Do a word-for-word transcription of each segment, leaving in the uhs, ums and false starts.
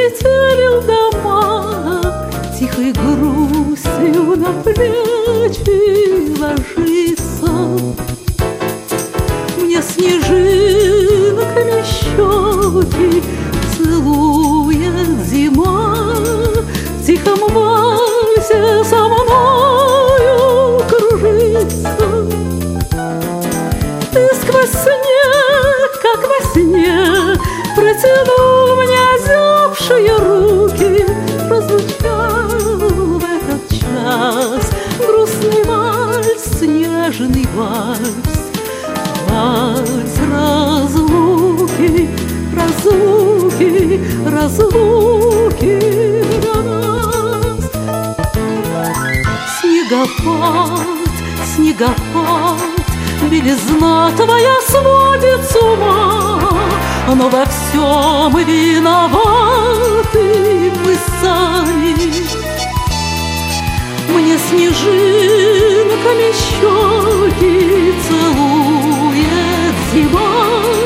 метели дома, тихой грустью на плечи ложится. Мне снежинками щеки целует зима, в тихом вальсе со мною кружится. И сквозь снег, как во сне, протянул мне озябшие руки. Прозвучал в этот час грустный вальс, снежный вальс, вальс разлуки, разлуки, разлуки для нас. Снегопад, снегопад, белизна твоя сводит с ума, но во всем виноваты мы сами. Мне снежинками щеки целует зима,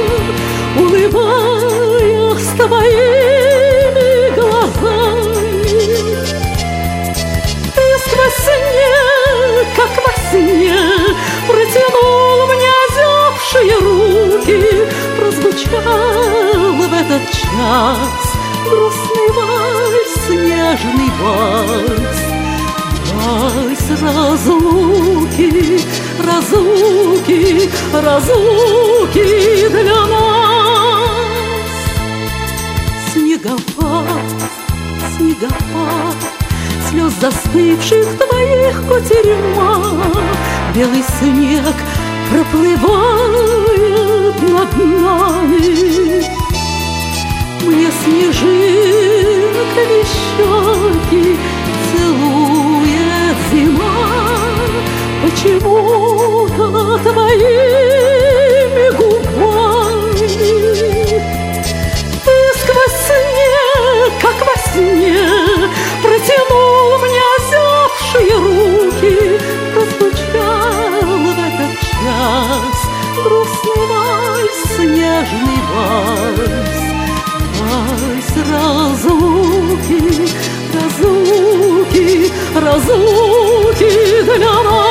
улыбаясь твоими глазами. И сквозь снег, как во сне, протянул мне озябшие руки. Прозвучал в этот час грустный вальс, снежный вальс, вальс разлуки, разлуки, разлуки для нас. Снегопад, снегопад, слез застывших твоих кутерьма, белый снег проплывает над нами. Мне снежинками щеки целует зима, почему-то твоими губами. Ты сквозь снег, как во сне, протянул мне озябшие руки. Прозвучал в этот час грустный вальс, снежный вальс, вальс разлуки, разлуки, разлуки для нас.